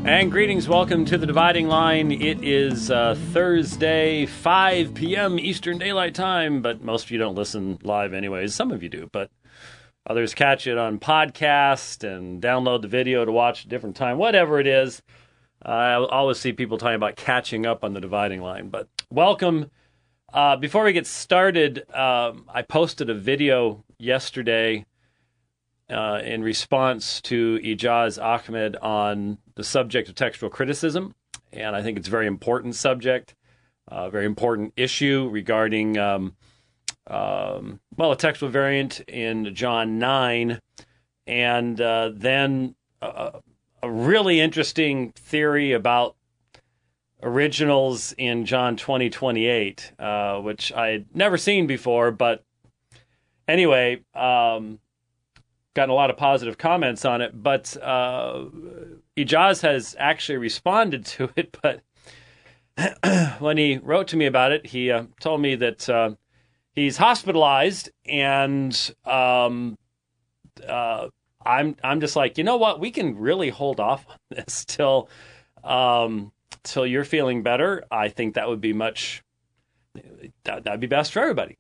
And greetings, welcome to the Dividing Line. It is Thursday, 5 p.m. Eastern Daylight Time, but most of you don't listen live anyways. Some of you do, but others catch it on podcast and download the video to watch at a different time, whatever it is. I always see people talking about catching up on the Dividing Line, but welcome. Before we get started, I posted a video yesterday in response to Ijaz Ahmed on the subject of textual criticism, and I think it's a very important subject, a very important issue regarding, a textual variant in John 9, and then a really interesting theory about originals in John 20:28, which I had never seen before, but anyway, gotten a lot of positive comments on it, but Ijaz has actually responded to it, but when he wrote to me about it, he told me that he's hospitalized, and I'm just like, you know what, we can really hold off on this till you're feeling better. I think that would be that'd be best for everybody.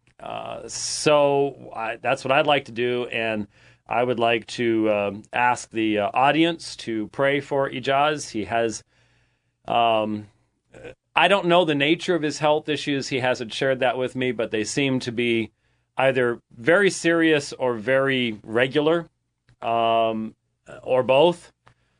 So that's what I'd like to do, and I would like to ask the audience to pray for Ijaz. He has, I don't know the nature of his health issues. He hasn't shared that with me, but they seem to be either very serious or very regular, or both.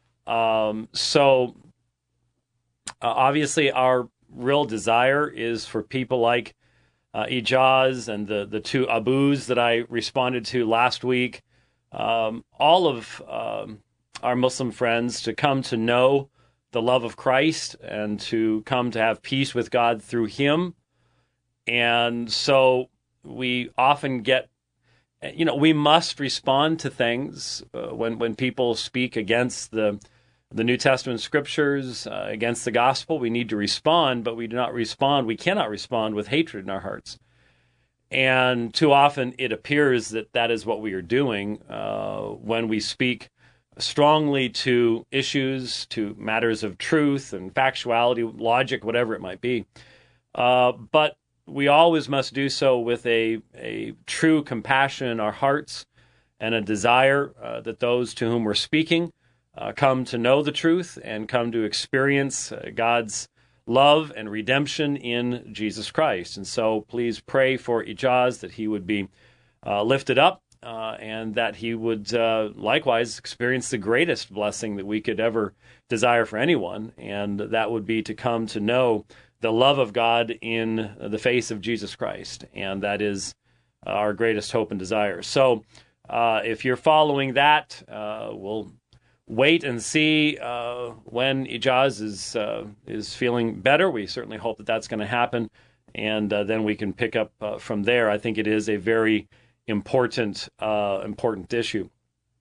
So obviously our real desire is for people like Ijaz and the two Abus that I responded to last week, all of our Muslim friends to come to know the love of Christ and to come to have peace with God through Him. And so we often get, we must respond to things when people speak against the New Testament scriptures, against the gospel. We need to respond, but we cannot respond with hatred in our hearts. And too often it appears that is what we are doing when we speak strongly to issues, to matters of truth and factuality, logic, whatever it might be. But we always must do so with a true compassion in our hearts and a desire that those to whom we're speaking come to know the truth and come to experience God's love and redemption in Jesus Christ. And so please pray for Ijaz that he would be lifted up and that he would likewise experience the greatest blessing that we could ever desire for anyone, and that would be to come to know the love of God in the face of Jesus Christ, and that is our greatest hope and desire. So if you're following that, we'll wait and see when Ijaz is feeling better. We certainly hope that that's going to happen, and then we can pick up from there. I think it is a very important issue.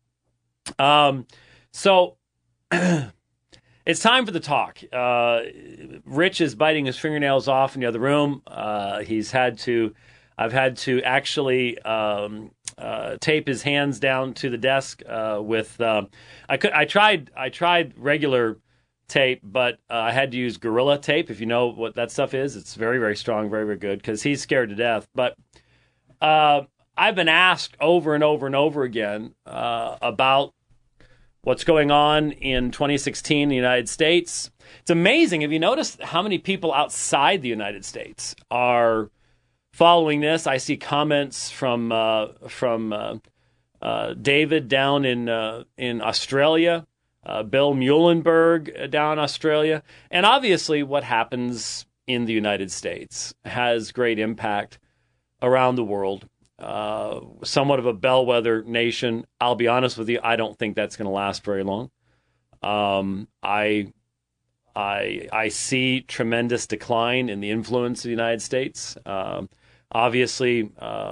So it's time for the talk. Rich is biting his fingernails off in the other room. I've had to actually tape his hands down to the desk with. I tried regular tape, but I had to use Gorilla Tape. If you know what that stuff is, it's very, very strong, very, very good, because he's scared to death. But I've been asked over and over and over again about what's going on in 2016 in the United States. It's amazing. Have you noticed how many people outside the United States are following this? I see comments from David down in Australia, Bill Muhlenberg down in Australia, and obviously what happens in the United States has great impact around the world. Somewhat of a bellwether nation. I'll be honest with you, I don't think that's going to last very long. I see tremendous decline in the influence of the United States. Obviously,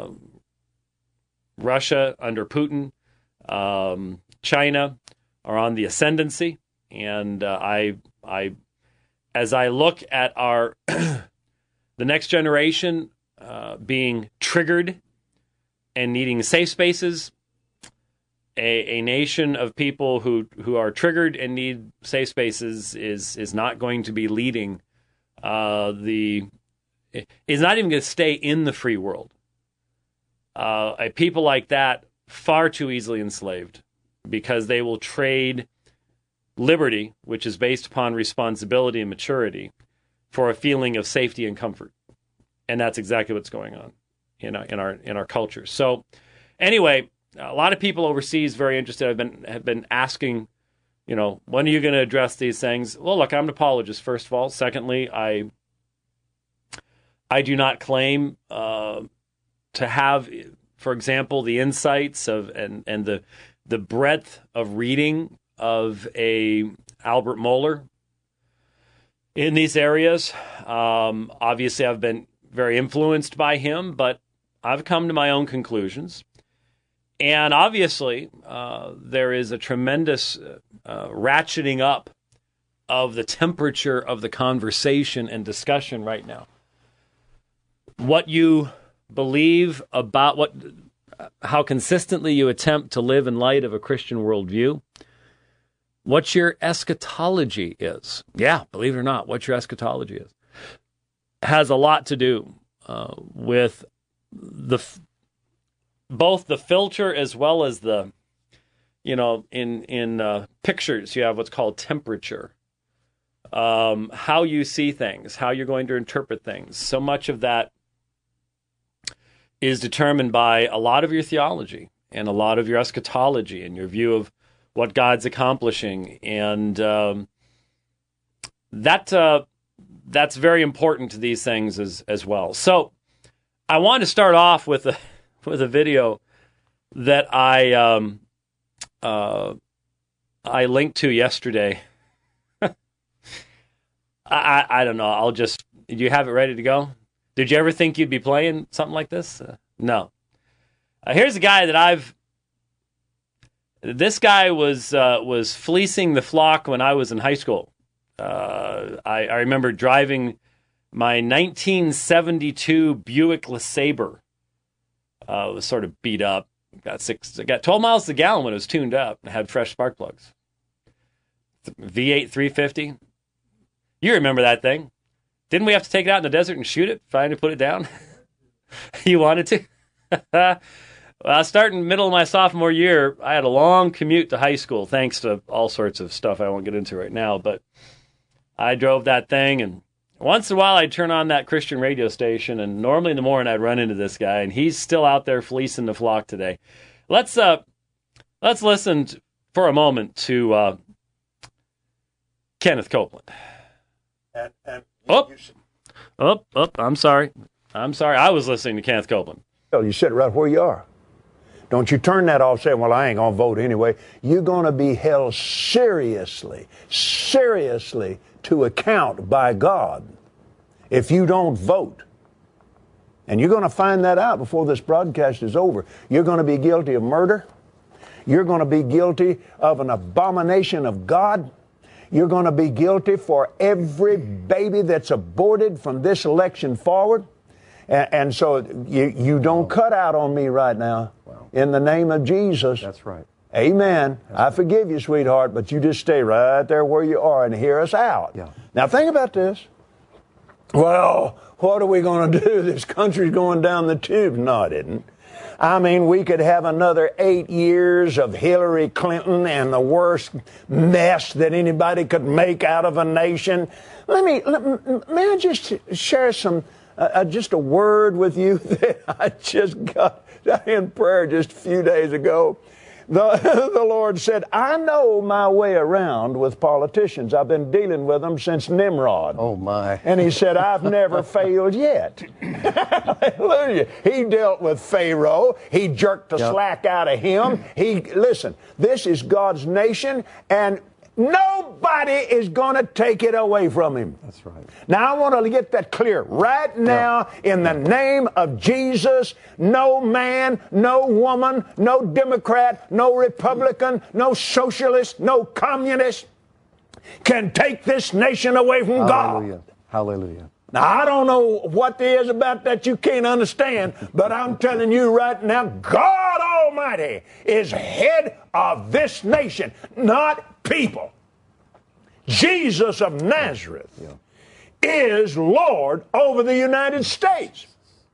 Russia under Putin, China are on the ascendancy, and as I look at our the next generation being triggered and needing safe spaces, a nation of people who are triggered and need safe spaces is not going to be leading is not even going to stay in the free world. A people like that far too easily enslaved because they will trade liberty, which is based upon responsibility and maturity, for a feeling of safety and comfort. And that's exactly what's going on in our culture. So anyway, a lot of people overseas very interested have been asking, when are you going to address these things? Well, look, I'm an apologist, first of all. Secondly, I do not claim to have, for example, the insights of and the breadth of reading of a Albert Mohler in these areas. Obviously, I've been very influenced by him, but I've come to my own conclusions. And obviously, there is a tremendous ratcheting up of the temperature of the conversation and discussion right now. What you believe about how consistently you attempt to live in light of a Christian worldview, what your eschatology is. Yeah, believe it or not, what your eschatology is has a lot to do with both the filter as well as the, in pictures, you have what's called temperature. How you see things, how you're going to interpret things. So much of that is determined by a lot of your theology and a lot of your eschatology and your view of what God's accomplishing. And that's very important to these things as well. So I want to start off with a video that I linked to yesterday. I don't know. Do you have it ready to go? Did you ever think you'd be playing something like this? No. Here's a guy that this guy was fleecing the flock when I was in high school. I remember driving my 1972 Buick LeSabre. It was sort of beat up. Got 12 miles to the gallon when it was tuned up. It had fresh spark plugs. V8 350. You remember that thing. Didn't we have to take it out in the desert and shoot it, finally put it down? You wanted to? Well, starting middle of my sophomore year, I had a long commute to high school, thanks to all sorts of stuff I won't get into right now. But I drove that thing, and once in a while I'd turn on that Christian radio station, and normally in the morning I'd run into this guy, and he's still out there fleecing the flock today. Let's listen for a moment to Kenneth Copeland. I'm sorry. I was listening to Kenneth Copeland. You sit right where you are. Don't you turn that off saying, well, I ain't going to vote anyway. You're going to be held seriously to account by God if you don't vote. And you're going to find that out before this broadcast is over. You're going to be guilty of murder. You're going to be guilty of an abomination of God. You're going to be guilty for every baby that's aborted from this election forward. And so you don't cut out on me right now. Wow. In the name of Jesus. That's right. Amen. I forgive you, sweetheart, but you just stay right there where you are and hear us out. Yeah. Now think about this. Well, what are we going to do? This country's going down the tube. No, it isn't. I mean, we could have another 8 years of Hillary Clinton and the worst mess that anybody could make out of a nation. May I just share just a word with you that I just got in prayer just a few days ago. The Lord said, I know my way around with politicians. I've been dealing with them since Nimrod. Oh, my. And he said, I've never failed yet. Hallelujah. He dealt with Pharaoh. He jerked the slack out of him. Listen, this is God's nation, and nobody is going to take it away from him. That's right. Now, I want to get that clear right now in the name of Jesus. No man, no woman, no Democrat, no Republican, no socialist, no communist can take this nation away from God. Hallelujah. Now, I don't know what there is about that you can't understand, but I'm telling you right now, God Almighty is head of this nation, not people. Jesus of Nazareth is Lord over the United States.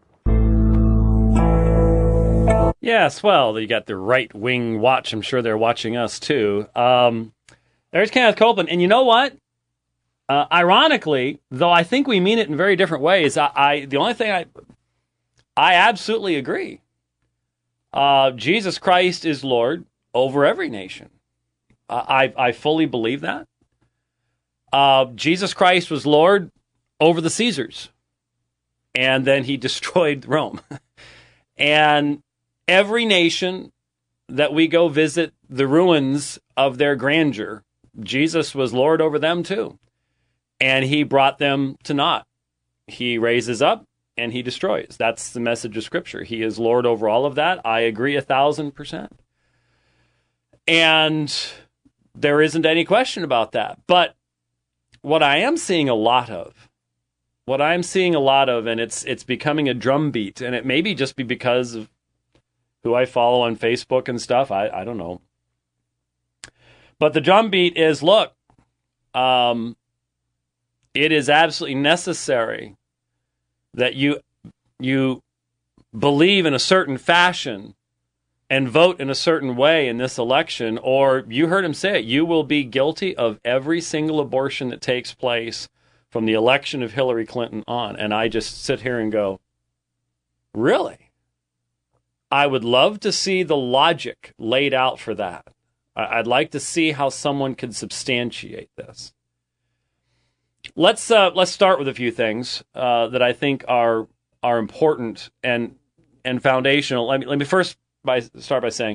Yes, well, you got the right-wing watch. I'm sure they're watching us, too. There's Kenneth Copeland. And you know what? Ironically, though I think we mean it in very different ways, the only thing I absolutely agree. Jesus Christ is Lord over every nation. I fully believe that. Jesus Christ was Lord over the Caesars. And then he destroyed Rome. And every nation that we go visit the ruins of their grandeur, Jesus was Lord over them too. And he brought them to naught. He raises up and he destroys. That's the message of Scripture. He is Lord over all of that. I agree 1,000%. And there isn't any question about that. But what I am seeing a lot of, and it's becoming a drumbeat, and it may be just because of who I follow on Facebook and stuff. I don't know. But the drumbeat is, look, it is absolutely necessary that you believe in a certain fashion and vote in a certain way in this election, or you heard him say it, you will be guilty of every single abortion that takes place from the election of Hillary Clinton on. And I just sit here and go, really? I would love to see the logic laid out for that. I'd like to see how someone could substantiate this. Let's start with a few things that I think are important and foundational. Let me first start by saying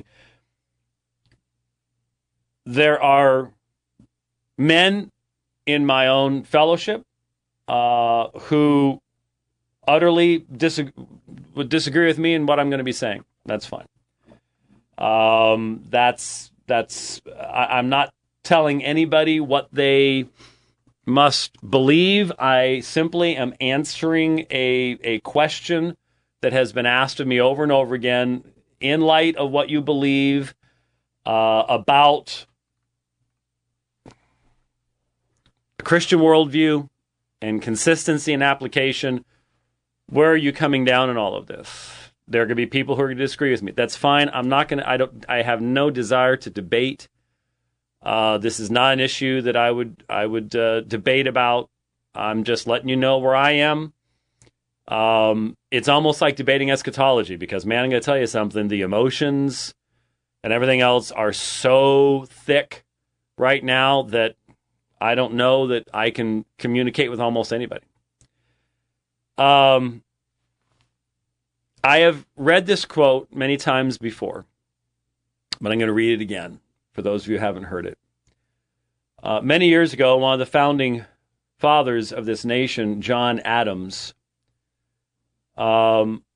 there are men in my own fellowship who utterly would disagree with me in what I'm going to be saying. That's fine. I'm not telling anybody what they must believe. I simply am answering a question that has been asked of me over and over again in light of what you believe about a Christian worldview and consistency and application. Where are you coming down in all of this? There are going to be people who are going to disagree with me. That's fine. I have no desire to debate. This is not an issue that I would debate about. I'm just letting you know where I am. It's almost like debating eschatology because, man, I'm going to tell you something. The emotions and everything else are so thick right now that I don't know that I can communicate with almost anybody. I have read this quote many times before, but I'm going to read it again for those of you who haven't heard it. Many years ago, one of the founding fathers of this nation, John Adams, wrote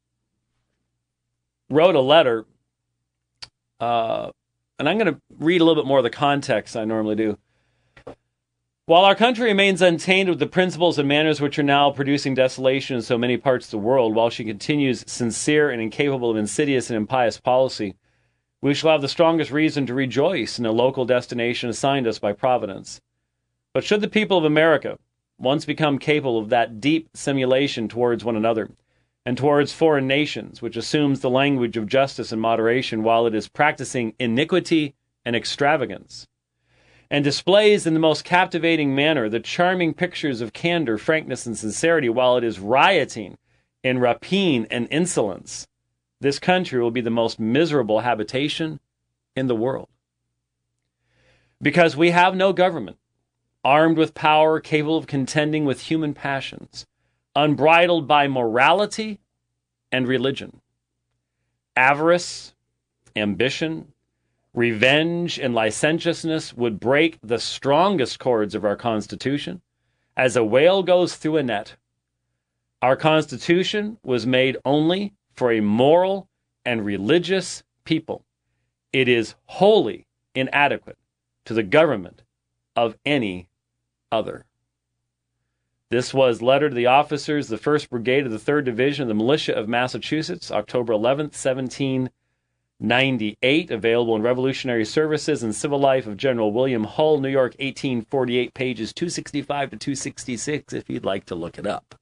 a letter, and I'm going to read a little bit more of the context than I normally do. While our country remains untainted with the principles and manners which are now producing desolation in so many parts of the world, while she continues sincere and incapable of insidious and impious policy, we shall have the strongest reason to rejoice in a local destination assigned us by Providence. But should the people of America once become capable of that deep simulation towards one another, and towards foreign nations, which assumes the language of justice and moderation while it is practicing iniquity and extravagance, and displays in the most captivating manner the charming pictures of candor, frankness, and sincerity while it is rioting in rapine and insolence, this country will be the most miserable habitation in the world. Because we have no government armed with power capable of contending with human passions, unbridled by morality and religion. Avarice, ambition, revenge, and licentiousness would break the strongest cords of our Constitution as a whale goes through a net. Our Constitution was made only for a moral and religious people. It is wholly inadequate to the government of any other. This was letter to the officers of the 1st Brigade of the 3rd Division of the Militia of Massachusetts, October 11th, 17 98, available in Revolutionary Services and Civil Life of General William Hull, New York, 1848, pages 265 to 266, if you'd like to look it up.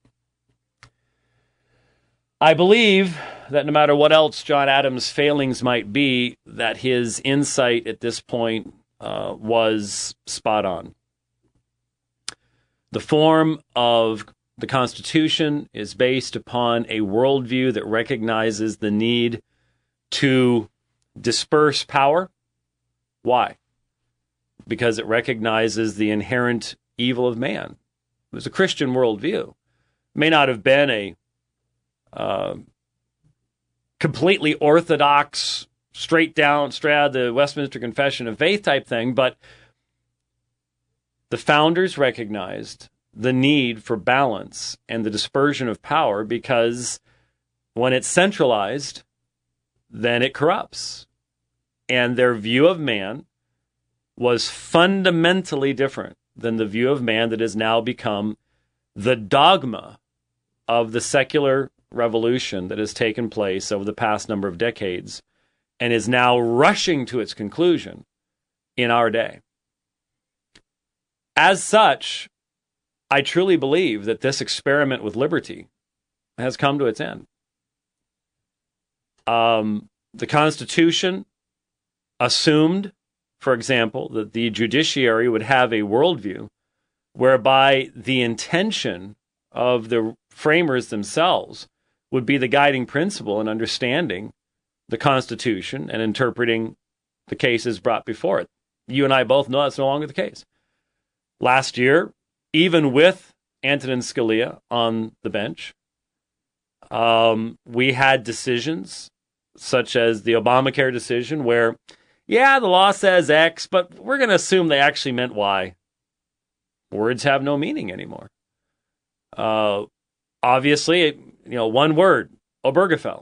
I believe that no matter what else John Adams' failings might be, that his insight at this point was spot on. The form of the Constitution is based upon a worldview that recognizes the need to disperse power. Why? Because it recognizes the inherent evil of man. It was a Christian worldview. It may not have been a completely orthodox, straight out of the Westminster Confession of Faith type thing, but the founders recognized the need for balance and the dispersion of power, because when it's centralized, then it corrupts. And their view of man was fundamentally different than the view of man that has now become the dogma of the secular revolution that has taken place over the past number of decades and is now rushing to its conclusion in our day. As such, I truly believe that this experiment with liberty has come to its end. The Constitution assumed, for example, that the judiciary would have a worldview whereby the intention of the framers themselves would be the guiding principle in understanding the Constitution and interpreting the cases brought before it. You and I both know that's no longer the case. Last year, even with Antonin Scalia on the bench, we had decisions such as the Obamacare decision where, yeah, the law says X, but we're going to assume they actually meant Y. Words have no meaning anymore. Obviously, one word, Obergefell.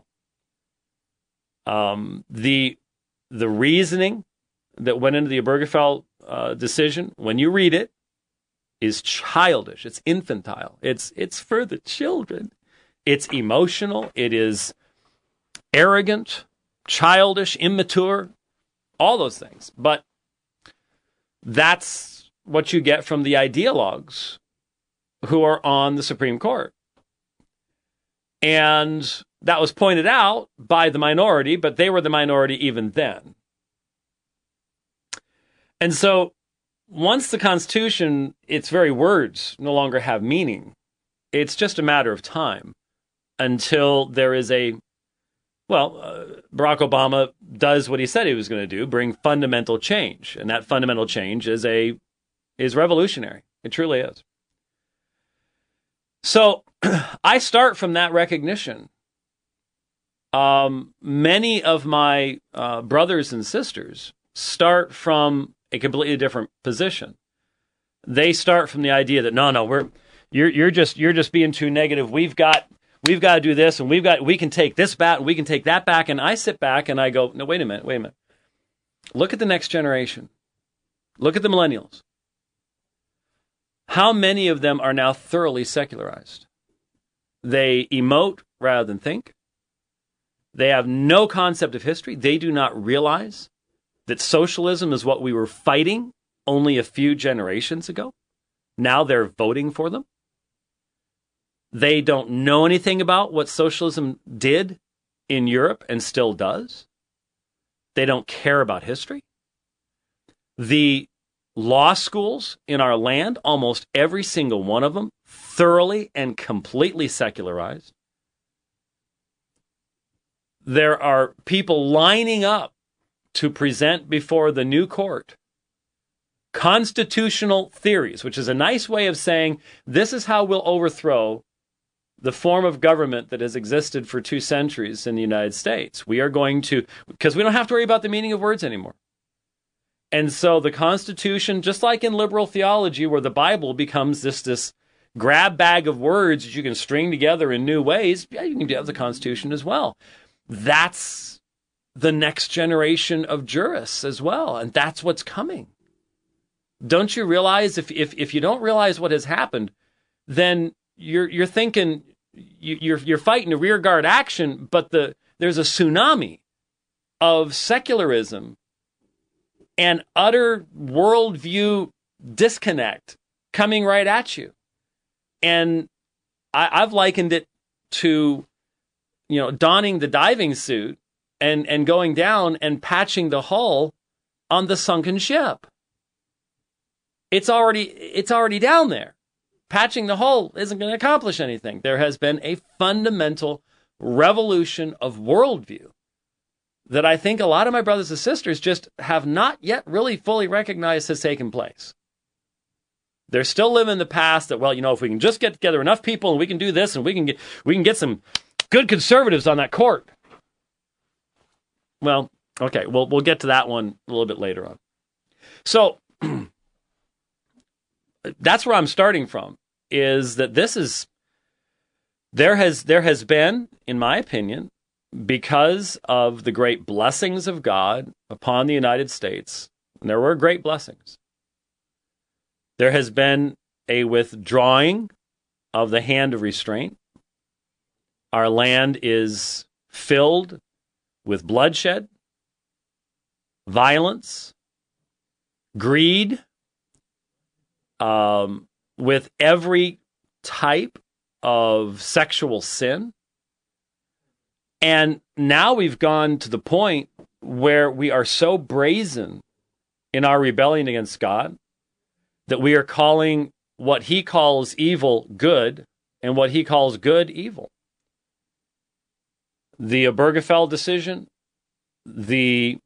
The reasoning that went into the Obergefell decision, when you read it, is childish. It's infantile. It's for the children. It's emotional. It is arrogant, childish, immature, all those things. But that's what you get from the ideologues who are on the Supreme Court. And that was pointed out by the minority, but they were the minority even then. And so once the Constitution, its very words no longer have meaning, it's just a matter of time until there is Barack Obama does what he said he was going to do, bring fundamental change. And that fundamental change is revolutionary. It truly is. So I start from that recognition. Many of my brothers and sisters start from a completely different position. They start from the idea that you're just being too negative. We've got to do this, and we can take this back, and we can take that back. And I sit back and I go, no, wait a minute. Look at the next generation. Look at the millennials. How many of them are now thoroughly secularized? They emote rather than think. They have no concept of history. They do not realize that socialism is what we were fighting only a few generations ago. Now they're voting for them. They don't know anything about what socialism did in Europe and still does. They don't care about history. The law schools in our land, almost every single one of them, thoroughly and completely secularized. There are people lining up to present before the new court constitutional theories, which is a nice way of saying this is how we'll overthrow the form of government that has existed for 2 centuries in the United States. We are going to, because we don't have to worry about the meaning of words anymore. And so the Constitution, just like in liberal theology, where the Bible becomes this grab bag of words that you can string together in new ways, yeah, you can have the Constitution as well. That's the next generation of jurists as well, and that's what's coming. Don't you realize, if you don't realize what has happened, then you're thinking you're fighting a rearguard action, but there's a tsunami of secularism and utter worldview disconnect coming right at you. And I've likened it to, donning the diving suit and going down and patching the hull on the sunken ship. It's already down there. Patching the hull isn't going to accomplish anything. There has been a fundamental revolution of worldview that I think a lot of my brothers and sisters just have not yet really fully recognized has taken place. They're still living in the past that, if we can just get together enough people and we can do this and we can get some good conservatives on that court. Well, okay, we'll get to that one a little bit later on. So that's where I'm starting from, is that there has been, in my opinion, because of the great blessings of God upon the United States, and there were great blessings, there has been a withdrawing of the hand of restraint. Our land is filled with bloodshed, violence, greed, with every type of sexual sin. And now we've gone to the point where we are so brazen in our rebellion against God that we are calling what he calls evil good and what he calls good evil. The Obergefell decision, the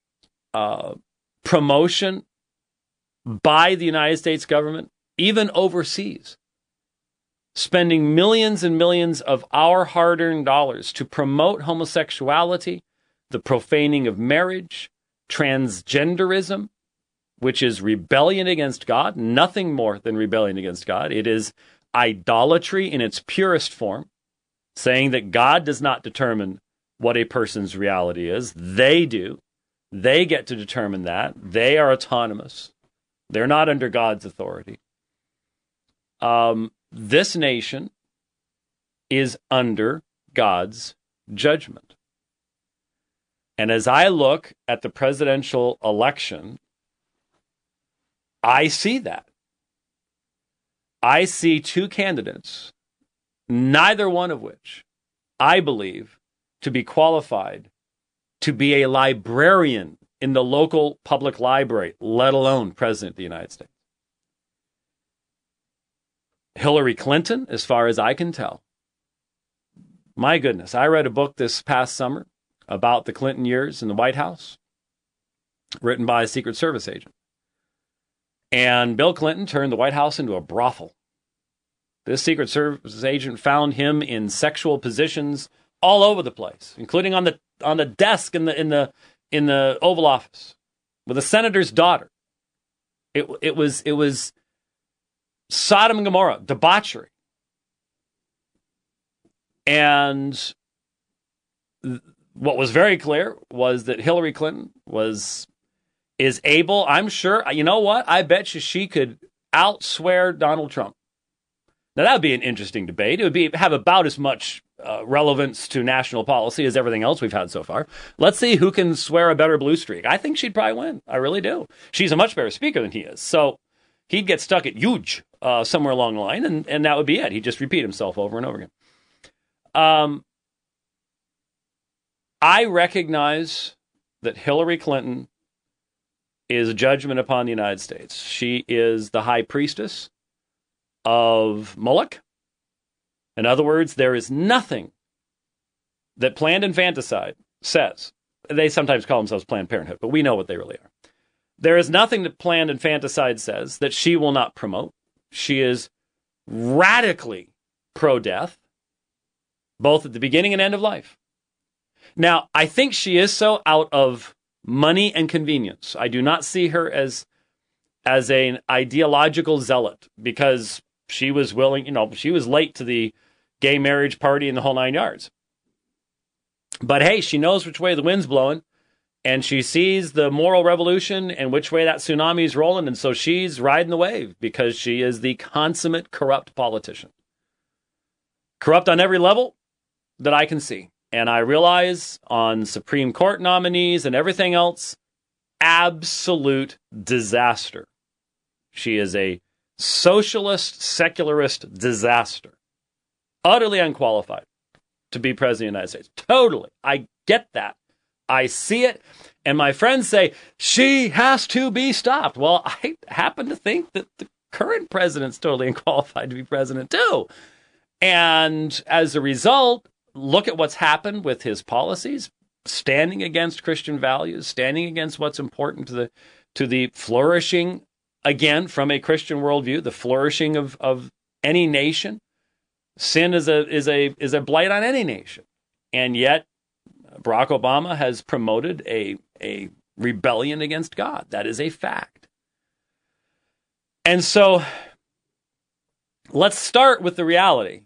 promotion by the United States government, even overseas, spending millions and millions of our hard-earned dollars to promote homosexuality, the profaning of marriage, transgenderism, which is rebellion against God, nothing more than rebellion against God. It is idolatry in its purest form, saying that God does not determine what a person's reality is. They do. They get to determine that. They are autonomous. They're not under God's authority. This nation is under God's judgment. And as I look at the presidential election, I see that. I see two candidates, neither one of which I believe to be qualified to be a librarian in the local public library, let alone President of the United States. Hillary Clinton, as far as I can tell. My goodness, I read a book this past summer about the Clinton years in the White House, written by a Secret Service agent. And Bill Clinton turned the White House into a brothel. This Secret Service agent found him in sexual positions all over the place, including on the desk in the Oval Office with a senator's daughter. It was Sodom and Gomorrah, debauchery. And what was very clear was that Hillary Clinton is able, I'm sure, you know what? I bet you she could outswear Donald Trump. Now, that would be an interesting debate. It would have about as much relevance to national policy as everything else we've had so far. Let's see who can swear a better blue streak. I think she'd probably win. I really do. She's a much better speaker than he is. So he'd get stuck at huge somewhere along the line, and that would be it. He'd just repeat himself over and over again. I recognize that Hillary Clinton is a judgment upon the United States. She is the high priestess of Moloch. In other words, there is nothing that Planned Infanticide says. They sometimes call themselves Planned Parenthood, but we know what they really are. There is nothing that Planned Infanticide says that she will not promote. She is radically pro-death, both at the beginning and end of life. Now, I think she is so out of money and convenience. I do not see her as an ideological zealot, because she was willing, she was late to the gay marriage party and the whole 9 yards. But hey, she knows which way the wind's blowing, and she sees the moral revolution and which way that tsunami is rolling, and so she's riding the wave because she is the consummate corrupt politician. Corrupt on every level that I can see. And I realize on Supreme Court nominees and everything else, absolute disaster. She is a socialist, secularist disaster. Utterly unqualified to be president of the United States. Totally. I get that. I see it. And my friends say, she has to be stopped. Well, I happen to think that the current president's totally unqualified to be president too. And as a result, look at what's happened with his policies, standing against Christian values, standing against what's important to the flourishing, again, from a Christian worldview, the flourishing of any nation. Sin is a blight on any nation. And yet, Barack Obama has promoted a rebellion against God. That is a fact. And so, let's start with the reality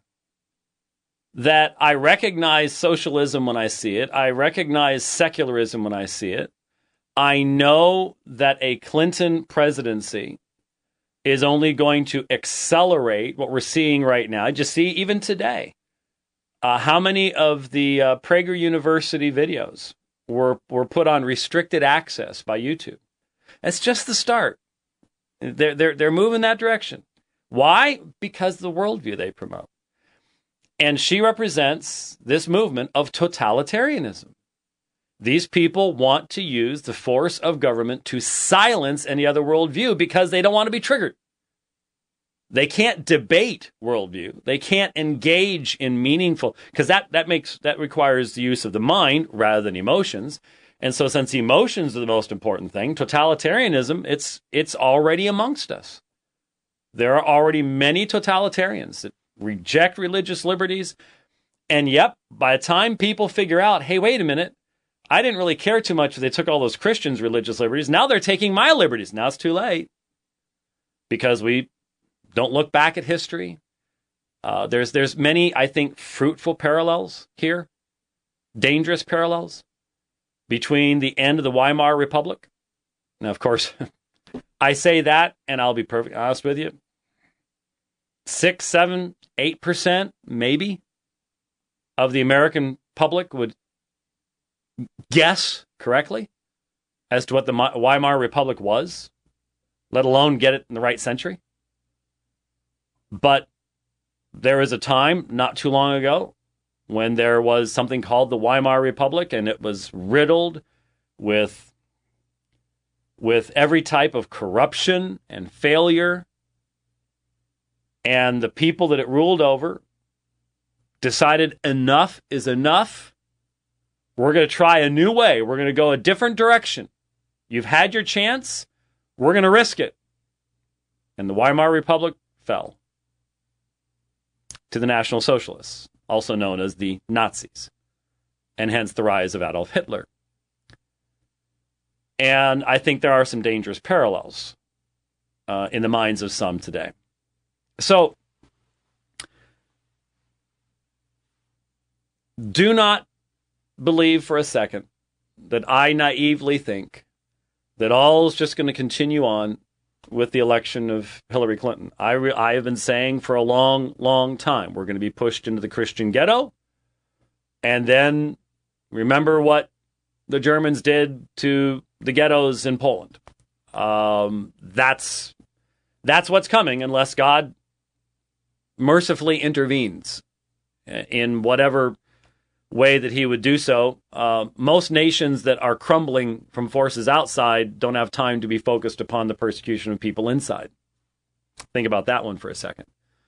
that I recognize socialism when I see it. I recognize secularism when I see it. I know that a Clinton presidency is only going to accelerate what we're seeing right now. Just see, even today, how many of the Prager University videos were put on restricted access by YouTube. That's just the start. They're moving that direction. Why? Because of the worldview they promote. And she represents this movement of totalitarianism. These people want to use the force of government to silence any other worldview because they don't want to be triggered. They can't debate worldview. They can't engage in meaningful, because that requires the use of the mind rather than emotions. And so since emotions are the most important thing, totalitarianism, it's already amongst us. There are already many totalitarians that reject religious liberties. And yep, by the time people figure out, hey, wait a minute, I didn't really care too much if they took all those Christians' religious liberties. Now they're taking my liberties. Now it's too late. Because we don't look back at history. There's many, I think, fruitful parallels here. Dangerous parallels between the end of the Weimar Republic. Now, of course, I say that, and I'll be perfectly honest with you. 6, 7, 8% maybe of the American public would guess correctly as to what the Weimar Republic was, let alone get it in the right century. But there was a time not too long ago when there was something called the Weimar Republic, and it was riddled with every type of corruption and failure. And the people that it ruled over decided enough is enough. We're going to try a new way. We're going to go a different direction. You've had your chance. We're going to risk it. And the Weimar Republic fell to the National Socialists, also known as the Nazis, and hence the rise of Adolf Hitler. And I think there are some dangerous parallels in the minds of some today. So, do not believe for a second that I naively think that all is just going to continue on with the election of Hillary Clinton. I have been saying for a long, long time, we're going to be pushed into the Christian ghetto. And then remember what the Germans did to the ghettos in Poland. That's what's coming unless God mercifully intervenes in whatever way that he would do so. Most nations that are crumbling from forces outside don't have time to be focused upon the persecution of people inside. Think about that one for a second.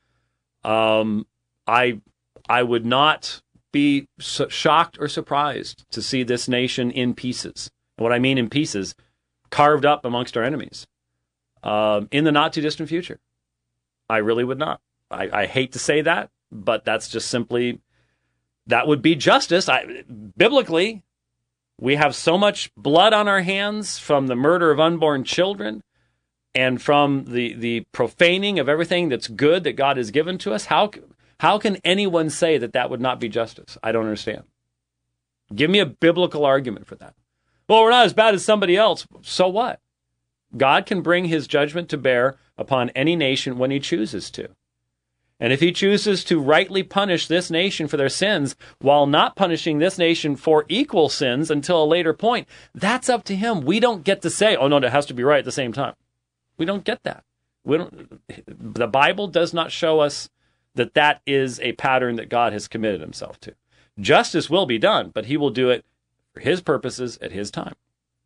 I would not be shocked or surprised to see this nation in pieces. And what I mean in pieces, carved up amongst our enemies in the not too distant future. I really would not. I hate to say that, but that's just simply, that would be justice. Biblically, we have so much blood on our hands from the murder of unborn children and from the profaning of everything that's good that God has given to us. How can anyone say that would not be justice? I don't understand. Give me a biblical argument for that. Well, we're not as bad as somebody else. So what? God can bring his judgment to bear upon any nation when he chooses to. And if he chooses to rightly punish this nation for their sins while not punishing this nation for equal sins until a later point, that's up to him. We don't get to say, oh no, it has to be right at the same time. We don't get that. The Bible does not show us that that is a pattern that God has committed himself to. Justice will be done, but he will do it for his purposes at his time.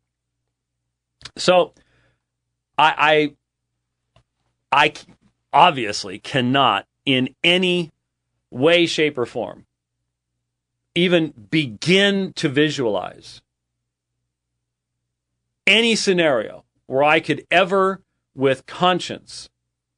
So I obviously cannot in any way, shape, or form even begin to visualize any scenario where I could ever, with conscience,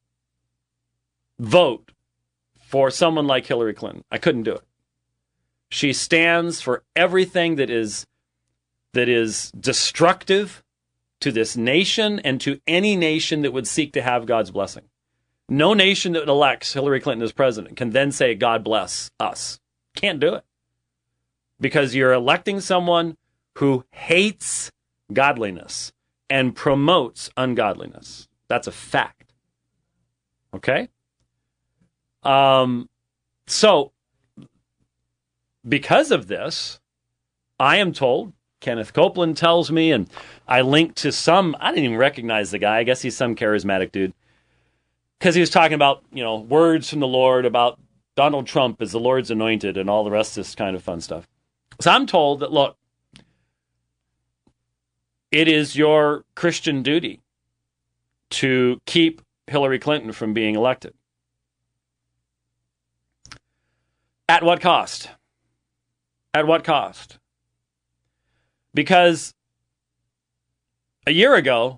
vote for someone like Hillary Clinton. I couldn't do it. She stands for everything that is destructive to this nation and to any nation that would seek to have God's blessing. No nation that elects Hillary Clinton as president can then say, God bless us. Can't do it. Because you're electing someone who hates godliness and promotes ungodliness. That's a fact. Okay? So, because of this, I am told, Kenneth Copeland tells me, and I linked to some, I didn't even recognize the guy. I guess he's some charismatic dude. Because he was talking about, words from the Lord about Donald Trump as the Lord's anointed and all the rest of this kind of fun stuff. So I'm told that, look, it is your Christian duty to keep Hillary Clinton from being elected. At what cost? At what cost? Because a year ago,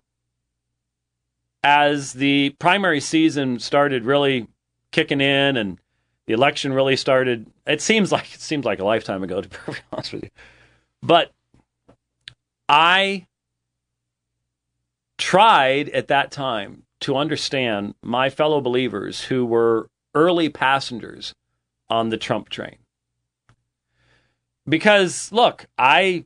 as the primary season started really kicking in and the election really started, it seems like a lifetime ago, to be perfectly honest with you. But I tried at that time to understand my fellow believers who were early passengers on the Trump train. Because, look, I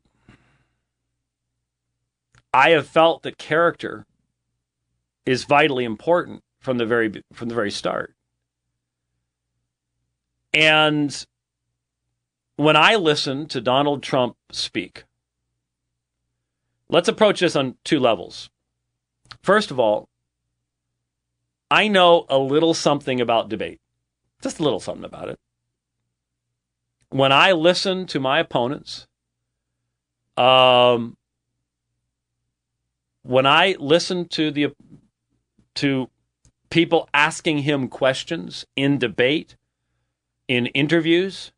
have felt that character is vitally important from the very start. And when I listen to Donald Trump speak, let's approach this on two levels. First of all, I know a little something about debate. Just a little something about it. When I listen to my opponents, when I listen to people asking him questions in debate, in interviews,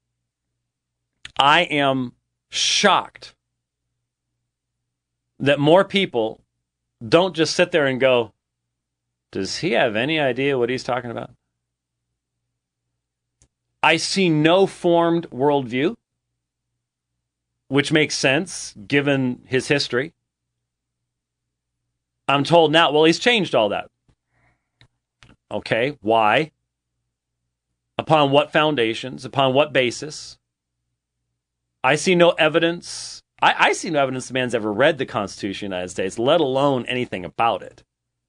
I am shocked that more people don't just sit there and go, does he have any idea what he's talking about? I see no formed worldview, which makes sense given his history. I'm told now, well, he's changed all that. Okay, why? Upon what foundations? Upon what basis? I see no evidence. I see no evidence the man's ever read the Constitution of the United States, let alone anything about it.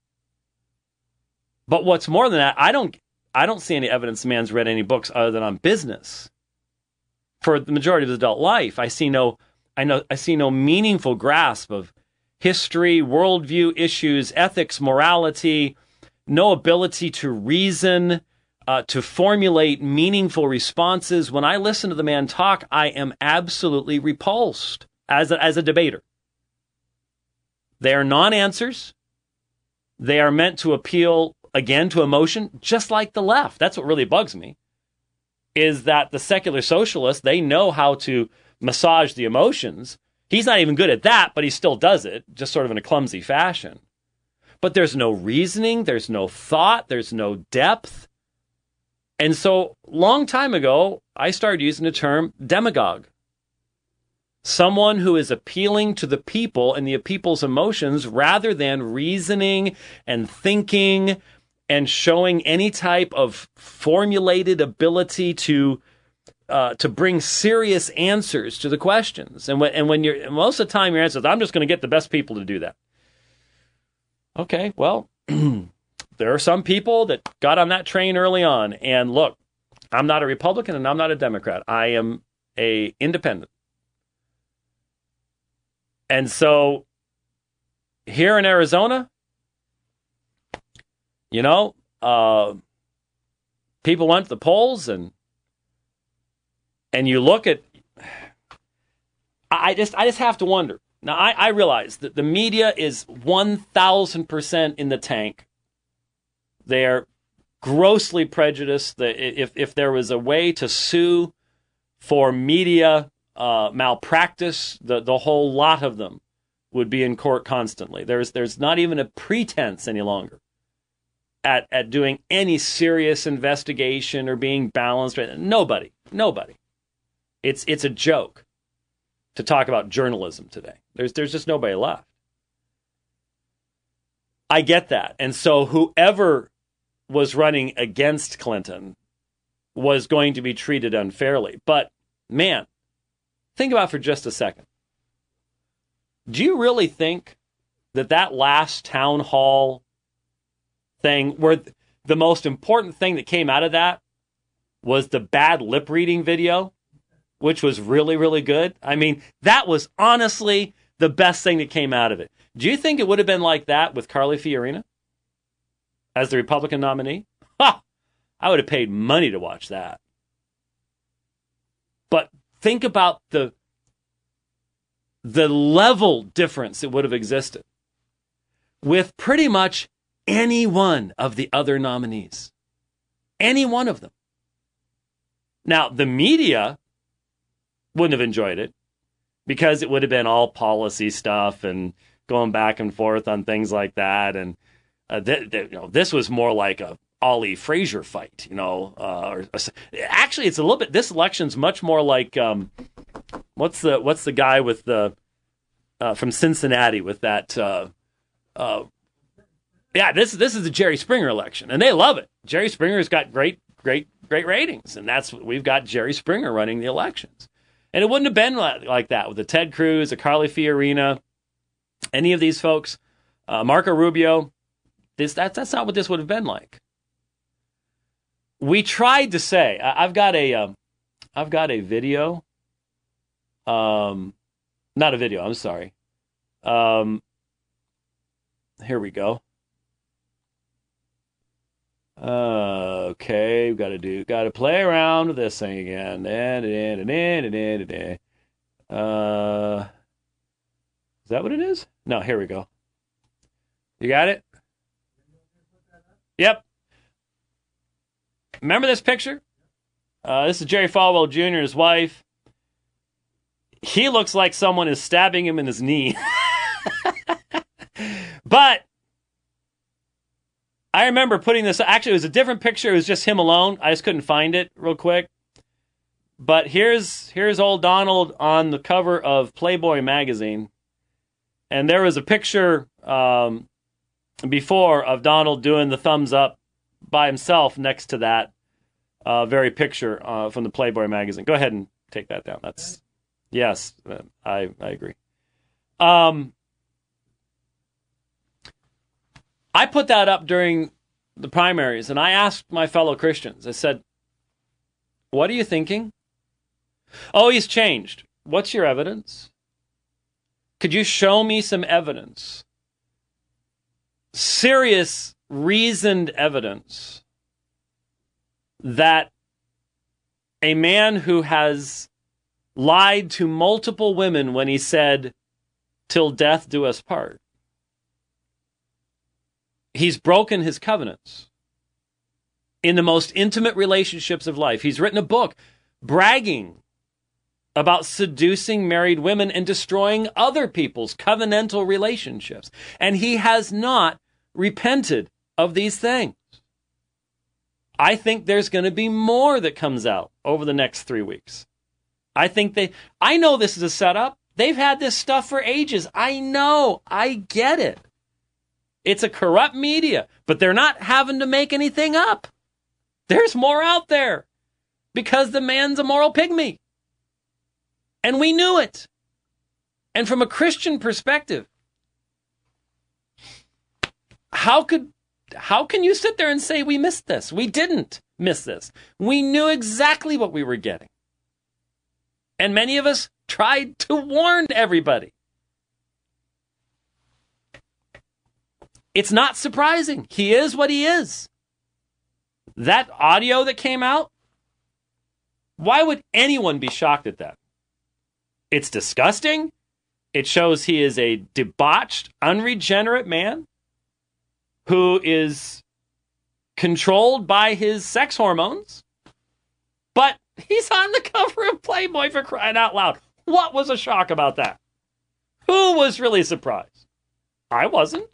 But what's more than that, I don't see any evidence the man's read any books other than on business. For the majority of his adult life, I see no meaningful grasp of history, worldview issues, ethics, morality, no ability to reason, to formulate meaningful responses. When I listen to the man talk, I am absolutely repulsed as a debater. They are non-answers. They are meant to appeal, again, to emotion, just like the left. That's what really bugs me, is that the secular socialists, they know how to massage the emotions. He's not even good at that, but he still does it, just sort of in a clumsy fashion. But there's no reasoning, there's no thought, there's no depth. And so, long time ago, I started using the term demagogue. Someone who is appealing to the people and the people's emotions rather than reasoning and thinking and showing any type of formulated ability to bring serious answers to the questions. And when you're, most of the time your answer is, I'm just going to get the best people to do that. Okay, well, there are some people that got on that train early on. And look, I'm not a Republican and I'm not a Democrat. I am a independent. And so here in Arizona, people went to the polls and you look at, I just have to wonder. Now, I realize that the media is 1,000% in the tank. They're grossly prejudiced. If there was a way to sue for media malpractice, the whole lot of them would be in court constantly. There's not even a pretense any longer at doing any serious investigation or being balanced. Nobody. It's a joke to talk about journalism today. There's just nobody left. I get that. And so whoever was running against Clinton was going to be treated unfairly. But, man, think about it for just a second. Do you really think that last town hall thing, where the most important thing that came out of that was the bad lip reading video, which was really, really good? I mean, that was honestly the best thing that came out of it. Do you think it would have been like that with Carly Fiorina as the Republican nominee? Ha! I would have paid money to watch that. But think about the level difference that would have existed with pretty much any one of the other nominees. Any one of them. Now, the media wouldn't have enjoyed it because it would have been all policy stuff and going back and forth on things like that. And this was more like a Ollie Frazier fight, actually, it's a little bit. This election's much more like what's the guy with the from Cincinnati with that? This is the Jerry Springer election, and they love it. Jerry Springer's got great ratings, and we've got Jerry Springer running the elections. And it wouldn't have been like that with the Ted Cruz, the Carly Fiorina, any of these folks, Marco Rubio. That's not what this would have been like. We tried to say, I've got a video, not a video. I'm sorry. Here we go. Okay, got to play around with this thing again. Is that what it is? No, here we go. You got it? Yep. Remember this picture? This is Jerry Falwell Jr., his wife. He looks like someone is stabbing him in his knee. But I remember putting this, actually it was a different picture, it was just him alone. I just couldn't find it real quick. But here's old Donald on the cover of Playboy magazine. And there was a picture before of Donald doing the thumbs up by himself next to that very picture from the Playboy magazine. Go ahead and take that down. Yes, I agree. I put that up during the primaries, and I asked my fellow Christians, I said, what are you thinking? Oh, he's changed. What's your evidence? Could you show me some evidence? Serious, reasoned evidence that a man who has lied to multiple women when he said, "Till death do us part," he's broken his covenants in the most intimate relationships of life. He's written a book bragging about seducing married women and destroying other people's covenantal relationships. And he has not repented of these things. I think there's going to be more that comes out over the next 3 weeks. I know this is a setup. They've had this stuff for ages. I know. I get it. It's a corrupt media, but they're not having to make anything up. There's more out there because the man's a moral pygmy. And we knew it. And from a Christian perspective, how could how can you sit there and say we missed this? We didn't miss this. We knew exactly what we were getting. And many of us tried to warn everybody. It's not surprising. He is what he is. That audio that came out, why would anyone be shocked at that? It's disgusting. It shows he is a debauched, unregenerate man who is controlled by his sex hormones. But he's on the cover of Playboy, for crying out loud. What was a shock about that? Who was really surprised? I wasn't.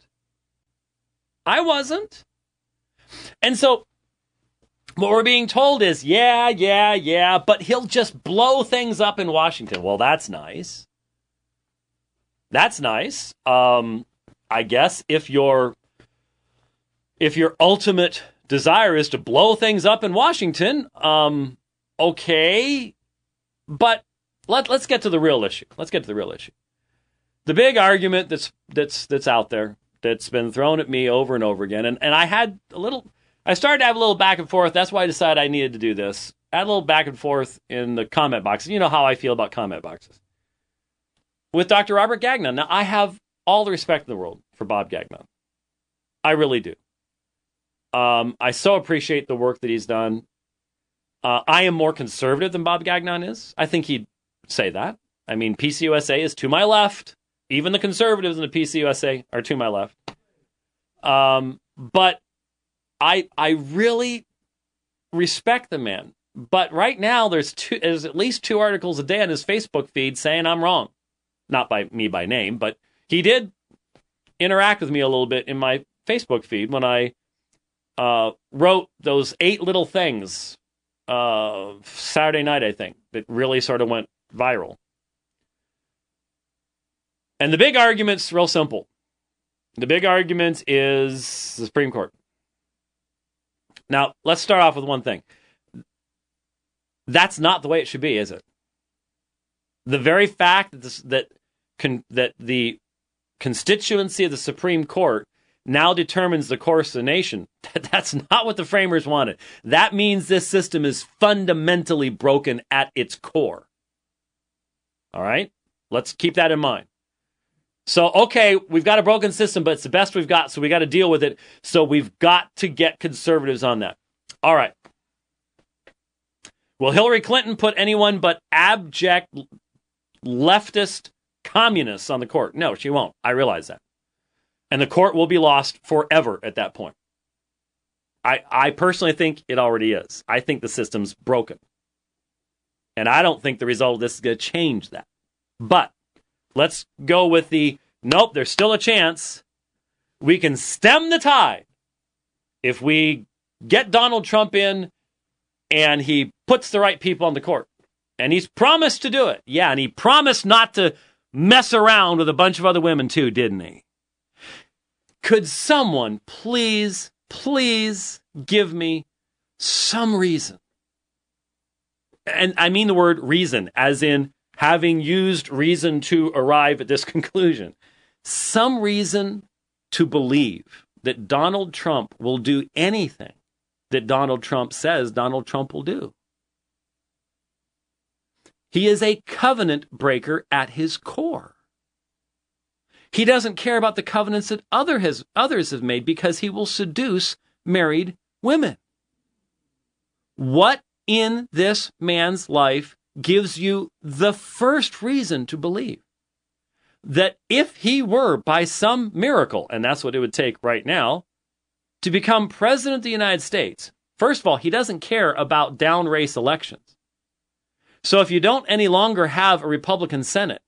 And so what we're being told is, yeah, but he'll just blow things up in Washington. Well, that's nice. That's nice. I guess if your ultimate desire is to blow things up in Washington, okay. But let's get to the real issue. The big argument that's out there, that's been thrown at me over and over again, and I started to have a little back and forth. That's why I decided I needed to do this. I had a little back and forth in the comment boxes. You know how I feel about comment boxes. With Dr. Robert Gagnon. Now, I have all the respect in the world for Bob Gagnon. I really do. I so appreciate the work that he's done. I am more conservative than Bob Gagnon is. I think he'd say that. I mean, PCUSA is to my left. Even the conservatives in the PCUSA are to my left. But I really respect the man. But right now, there's at least 2 articles a day on his Facebook feed saying I'm wrong. Not by me by name, but he did interact with me a little bit in my Facebook feed when I wrote those 8 little things Saturday night, I think, that really sort of went viral. And the big argument's real simple. The big argument is the Supreme Court. Now, let's start off with one thing. That's not the way it should be, is it? The very fact that the constituency of the Supreme Court now determines the course of the nation, that's not what the framers wanted. That means this system is fundamentally broken at its core. All right? Let's keep that in mind. So, okay, we've got a broken system, but it's the best we've got, so we got to deal with it. So we've got to get conservatives on that. All right. Will Hillary Clinton put anyone but abject leftist communists on the court? No, she won't. I realize that. And the court will be lost forever at that point. I personally think it already is. I think the system's broken. And I don't think the result of this is going to change that. But let's go with nope, there's still a chance. We can stem the tide if we get Donald Trump in and he puts the right people on the court. And he's promised to do it. Yeah, and he promised not to mess around with a bunch of other women too, didn't he? Could someone please give me some reason? And I mean the word reason, as in having used reason to arrive at this conclusion. Some reason to believe that Donald Trump will do anything that Donald Trump says Donald Trump will do. He is a covenant breaker at his core. He doesn't care about the covenants that others have made because he will seduce married women. What in this man's life gives you the first reason to believe that if he were, by some miracle, and that's what it would take right now, to become president of the United States, first of all, he doesn't care about down race elections. So if you don't any longer have a Republican Senate,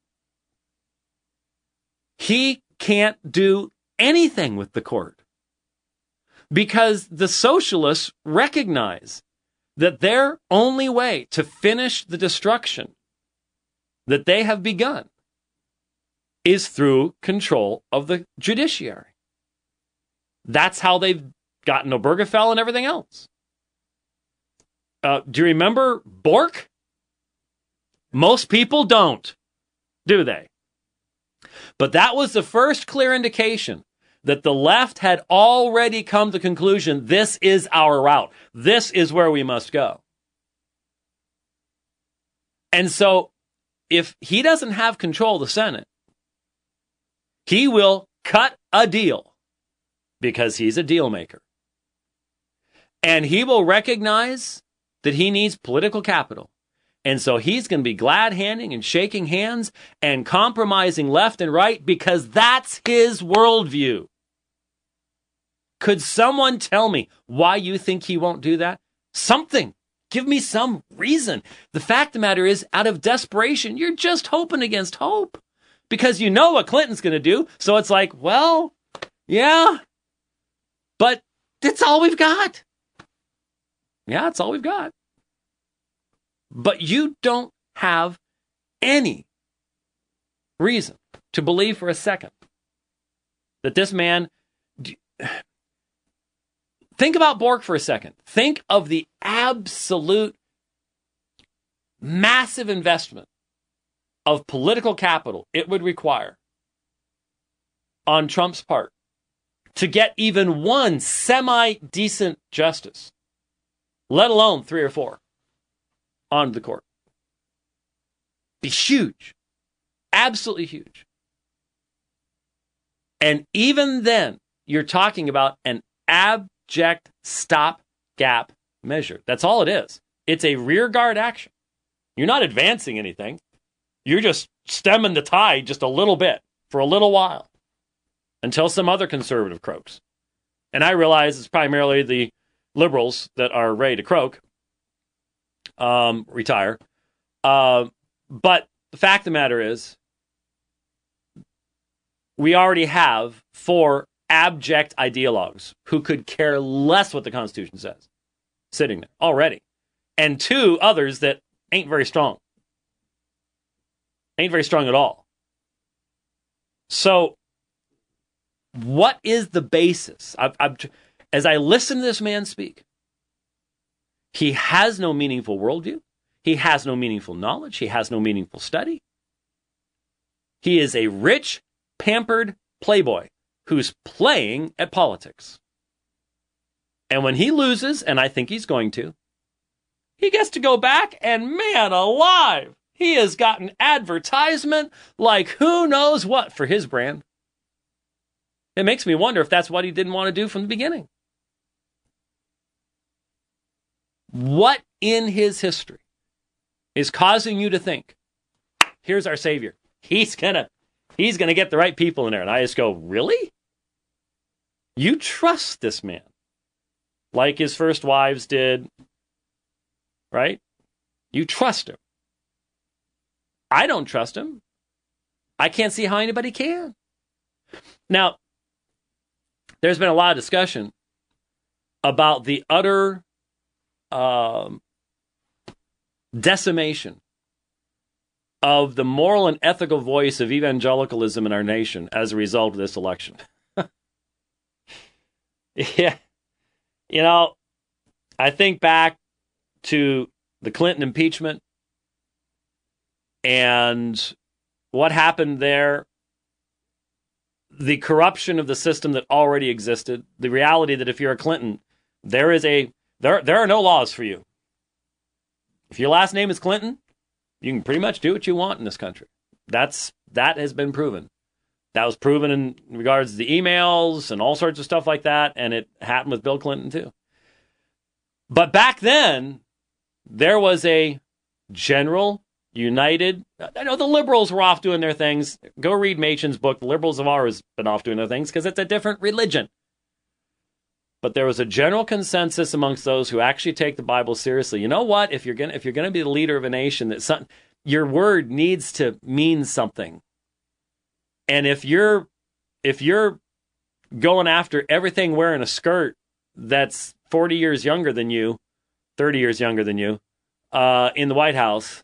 he can't do anything with the court because the socialists recognize that their only way to finish the destruction that they have begun is through control of the judiciary. That's how they've gotten Obergefell and everything else. Do you remember Bork? Most people don't, do they? But that was the first clear indication that the left had already come to the conclusion, this is our route. This is where we must go. And so if he doesn't have control of the Senate, he will cut a deal because he's a deal maker. And he will recognize that he needs political capital. And so he's going to be glad-handing and shaking hands and compromising left and right because that's his worldview. Could someone tell me why you think he won't do that? Something. Give me some reason. The fact of the matter is, out of desperation, you're just hoping against hope because you know what Clinton's going to do. So it's like, well, yeah, but that's all we've got. Yeah, it's all we've got. But you don't have any reason to believe for a second that this man... Think about Bork for a second. Think of the absolute massive investment of political capital it would require on Trump's part to get even one semi-decent justice, let alone 3 or 4, onto the court. Be huge. Absolutely huge. And even then, you're talking about an abject stopgap measure. That's all it is. It's a rearguard action. You're not advancing anything. You're just stemming the tide just a little bit for a little while until some other conservative croaks. And I realize it's primarily the liberals that are ready to croak, retire. But the fact of the matter is, we already have 4 abject ideologues who could care less what the Constitution says, sitting there already. And 2 others that ain't very strong. Ain't very strong at all. So, what is the basis? As I listen to this man speak, he has no meaningful worldview. He has no meaningful knowledge. He has no meaningful study. He is a rich, pampered playboy who's playing at politics. And when he loses, and I think he's going to, he gets to go back and, man alive, he has gotten advertisement like who knows what for his brand. It makes me wonder if that's what he didn't want to do from the beginning. What in his history is causing you to think, here's our savior. He's gonna get the right people in there. And I just go, really? You trust this man like his first wives did, right? You trust him. I don't trust him. I can't see how anybody can. Now, there's been a lot of discussion about the utter decimation of the moral and ethical voice of evangelicalism in our nation as a result of this election. Yeah. You know, I think back to the Clinton impeachment and what happened there, the corruption of the system that already existed, the reality that if you're a Clinton, there are no laws for you. If your last name is Clinton, you can pretty much do what you want in this country. That has been proven. That was proven in regards to the emails and all sorts of stuff like that, and it happened with Bill Clinton too. But back then, there was a general, united... I know the liberals were off doing their things. Go read Machen's book. The liberals have always been off doing their things because it's a different religion. But there was a general consensus amongst those who actually take the Bible seriously. You know what? If you're gonna be the leader of a nation, your word needs to mean something. And if you're going after everything wearing a skirt that's 40 years younger than you, 30 years younger than you, in the White House,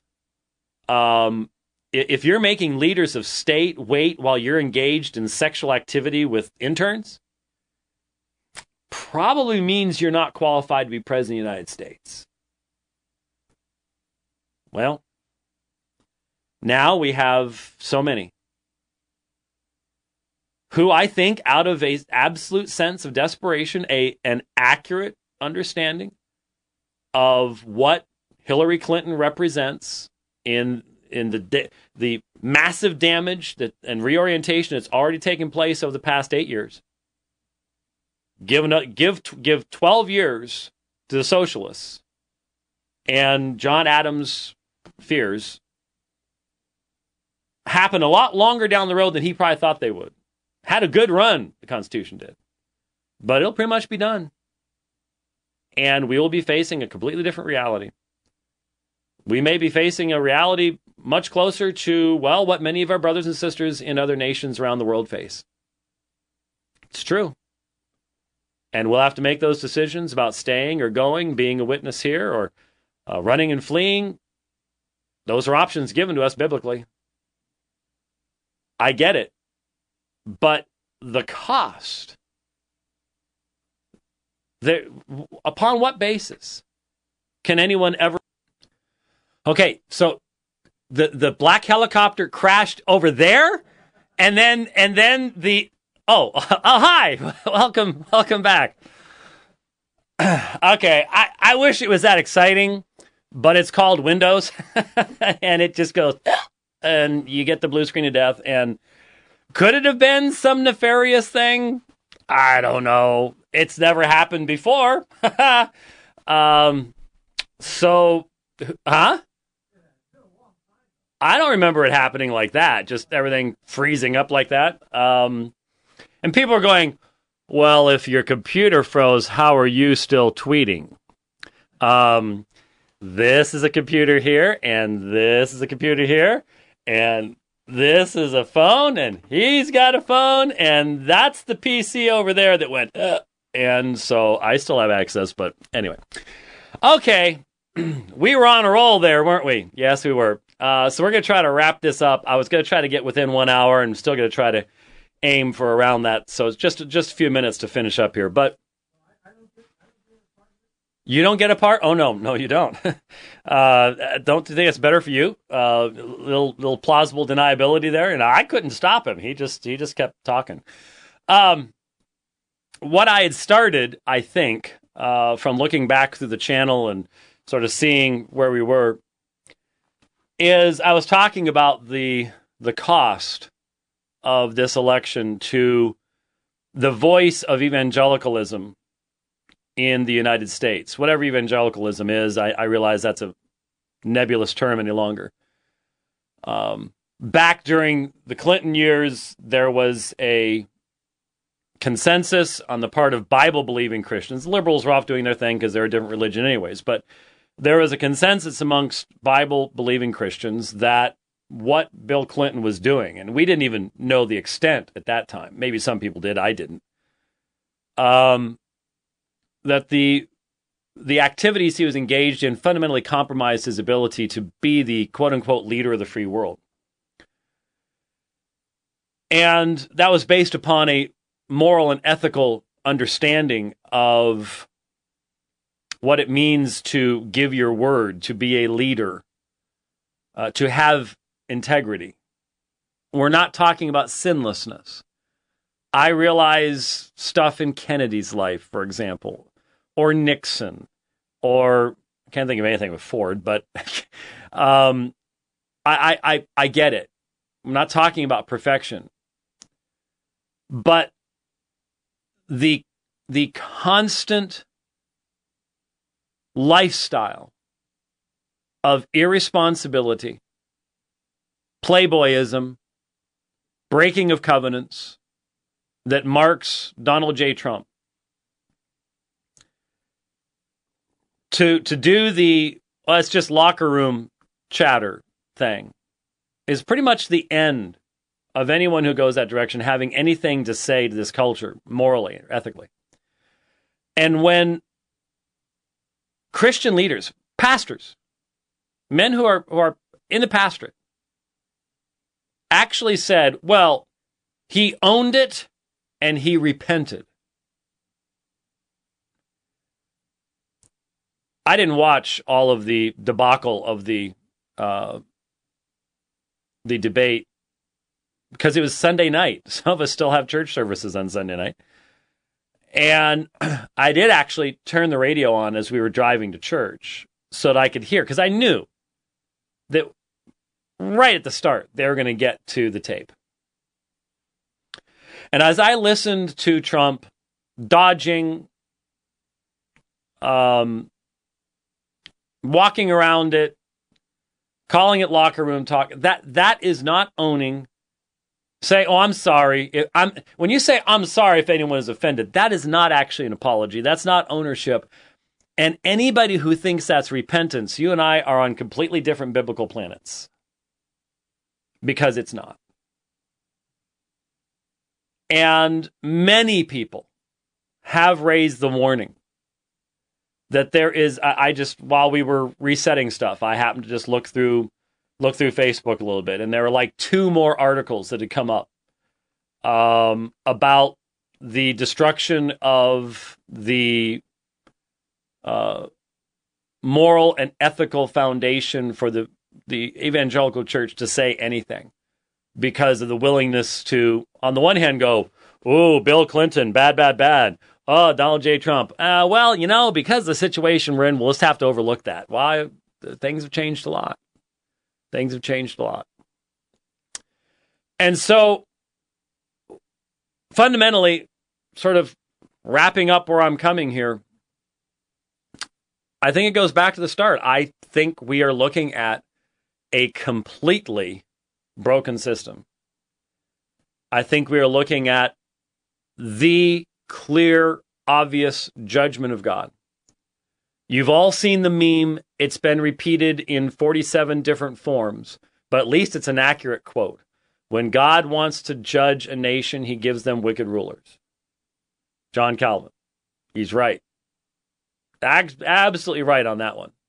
if you're making leaders of state wait while you're engaged in sexual activity with interns, probably means you're not qualified to be president of the United States. Well, now we have so many who I think, out of an absolute sense of desperation, an accurate understanding of what Hillary Clinton represents in the massive damage and reorientation that's already taken place over the past 8 years. Give 12 years to the socialists and John Adams' fears happen a lot longer down the road than he probably thought they would. Had a good run, the Constitution did. But it'll pretty much be done. And we will be facing a completely different reality. We may be facing a reality much closer to, well, what many of our brothers and sisters in other nations around the world face. It's true. And we'll have to make those decisions about staying or going, being a witness here, or running and fleeing. Those are options given to us biblically. I get it. But the cost, upon what basis can anyone ever... Okay, so the black helicopter crashed over there, and then the... Oh, hi! Welcome back. Okay, I wish it was that exciting, but it's called Windows, and it just goes, and you get the blue screen of death, and could it have been some nefarious thing? I don't know. It's never happened before. So, huh? I don't remember it happening like that, just everything freezing up like that. And people are going, well, if your computer froze, how are you still tweeting? This is a computer here, and this is a computer here, and this is a phone, and he's got a phone, and that's the PC over there that went, and so I still have access, but anyway. Okay, we were on a roll there, weren't we? Yes, we were. So we're going to try to wrap this up. I was going to try to get within 1 hour, and still going to try to aim for around that, so it's just a few minutes to finish up here, but you don't get a part? Oh, no, you don't. Don't you think it's better for you? Little plausible deniability there, and I couldn't stop him. He just kept talking. What I had started, I think, from looking back through the channel and sort of seeing where we were, is I was talking about the cost of this election to the voice of evangelicalism in the United States. Whatever evangelicalism is, I realize that's a nebulous term any longer. Back during the Clinton years, there was a consensus on the part of Bible-believing Christians. Liberals were off doing their thing because they're a different religion anyways, but there was a consensus amongst Bible-believing Christians that what Bill Clinton was doing, and we didn't even know the extent at that time. Maybe some people did, I didn't. That the activities he was engaged in fundamentally compromised his ability to be the quote-unquote leader of the free world. And that was based upon a moral and ethical understanding of what it means to give your word, to be a leader, to have integrity. We're not talking about sinlessness. I realize stuff in Kennedy's life, for example, or Nixon, or I can't think of anything with Ford, but I get it. I'm not talking about perfection, but the constant lifestyle of irresponsibility, playboyism, breaking of covenants that marks Donald J. Trump. To do the, well, it's just locker room chatter thing is pretty much the end of anyone who goes that direction having anything to say to this culture, morally or ethically. And when Christian leaders, pastors, men who are in the pastorate, actually said, well, he owned it and he repented. I didn't watch all of the debacle of the debate because it was Sunday night. Some of us still have church services on Sunday night. And I did actually turn the radio on as we were driving to church so that I could hear, because I knew that right at the start, they were going to get to the tape. And as I listened to Trump dodging, walking around it, calling it locker room talk, that is not owning. Say, oh, I'm sorry. When you say, I'm sorry if anyone is offended, that is not actually an apology. That's not ownership. And anybody who thinks that's repentance, you and I are on completely different biblical planets. Because it's not. And many people have raised the warning that there is, while we were resetting stuff, I happened to just look through Facebook a little bit, and there were like 2 more articles that had come up about the destruction of the moral and ethical foundation for the evangelical church to say anything because of the willingness to, on the one hand, go, oh, Bill Clinton, bad, bad, bad. Oh, Donald J. Trump. Well, because the situation we're in, we'll just have to overlook that. Why? Things have changed a lot. Things have changed a lot. And so, fundamentally, sort of wrapping up where I'm coming here, I think it goes back to the start. I think we are looking at a completely broken system. I think we are looking at the clear, obvious judgment of God. You've all seen the meme. It's been repeated in 47 different forms, but at least it's an accurate quote. When God wants to judge a nation, he gives them wicked rulers. John Calvin. He's right. Absolutely right on that one.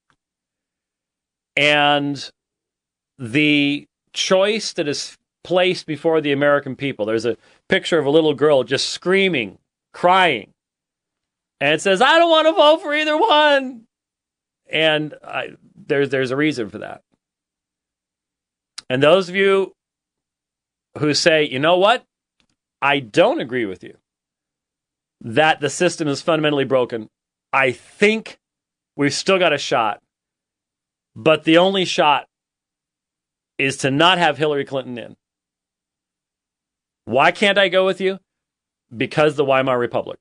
And the choice that is placed before the American people, there's a picture of a little girl just screaming, crying. And it says, I don't want to vote for either one. And there's a reason for that. And those of you who say, you know what? I don't agree with you that the system is fundamentally broken. I think we've still got a shot. But the only shot is to not have Hillary Clinton in. Why can't I go with you? Because the Weimar Republic.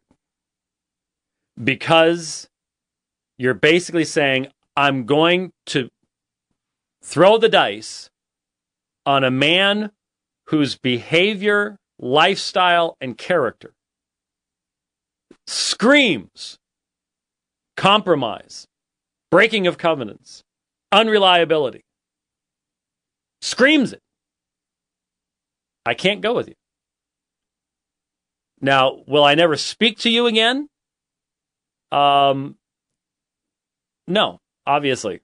Because you're basically saying, I'm going to throw the dice on a man whose behavior, lifestyle, and character screams compromise, breaking of covenants, unreliability. Screams it. I can't go with you. Now, will I never speak to you again? No, obviously.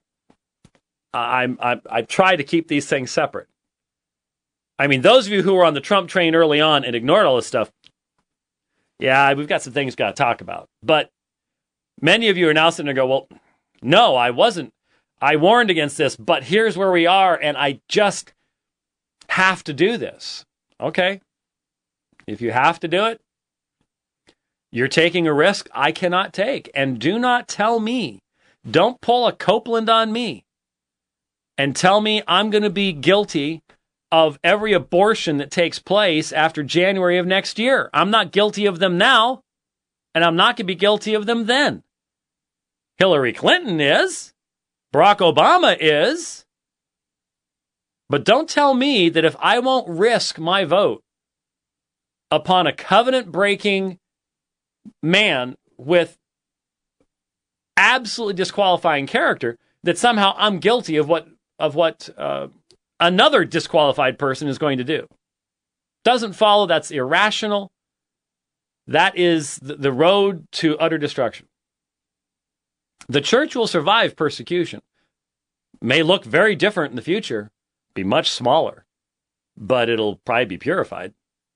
I try to keep these things separate. I mean, those of you who were on the Trump train early on and ignored all this stuff, yeah, we've got some things we've got to talk about. But many of you are now sitting there and go, well, no, I wasn't. I warned against this, but here's where we are, and I just have to do this. Okay. If you have to do it, you're taking a risk I cannot take. And do not tell me, don't pull a Copeland on me and tell me I'm going to be guilty of every abortion that takes place after January of next year. I'm not guilty of them now, and I'm not going to be guilty of them then. Hillary Clinton is. Barack Obama is. But don't tell me that if I won't risk my vote upon a covenant-breaking man with absolutely disqualifying character, that somehow I'm guilty of what another disqualified person is going to do. Doesn't follow. That's irrational. That is the road to utter destruction. The church will survive persecution. May look very different in the future, be much smaller, but it'll probably be purified.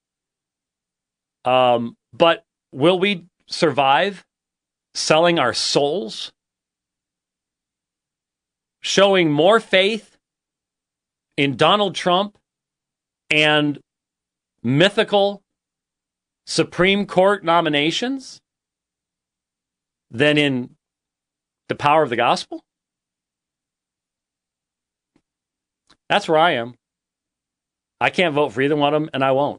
But will we survive selling our souls? Showing more faith in Donald Trump and mythical Supreme Court nominations than in the power of the gospel? That's where I am. I can't vote for either one of them, and I won't.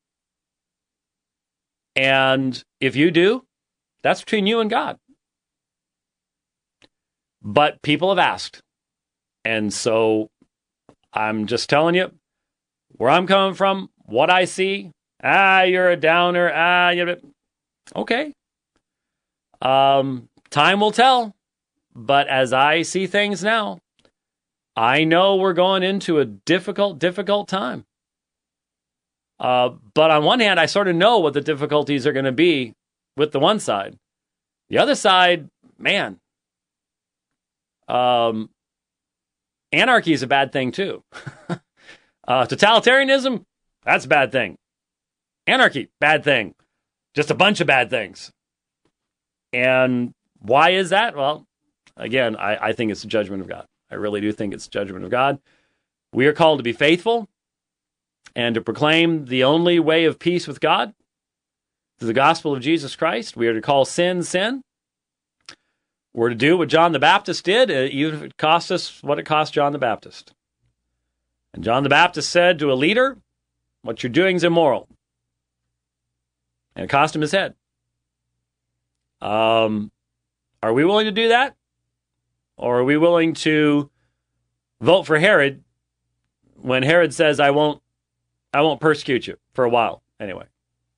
And if you do, that's between you and God. But people have asked. And so I'm just telling you where I'm coming from, what I see. You're a downer. You're... Okay. Time will tell. But as I see things now, I know we're going into a difficult time. But on one hand, I sort of know what the difficulties are going to be with the one side. The other side, man, anarchy is a bad thing too. Totalitarianism, that's a bad thing. Anarchy, bad thing. Just a bunch of bad things. And why is that? Well, again, I think it's the judgment of God. I really do think it's the judgment of God. We are called to be faithful and to proclaim the only way of peace with God through the gospel of Jesus Christ. We are to call sin, sin. We're to do what John the Baptist did, even if it cost us what it cost John the Baptist. And John the Baptist said to a leader, what you're doing is immoral. And it cost him his head. Are we willing to do that? Or are we willing to vote for Herod when Herod says, I won't persecute you for a while anyway?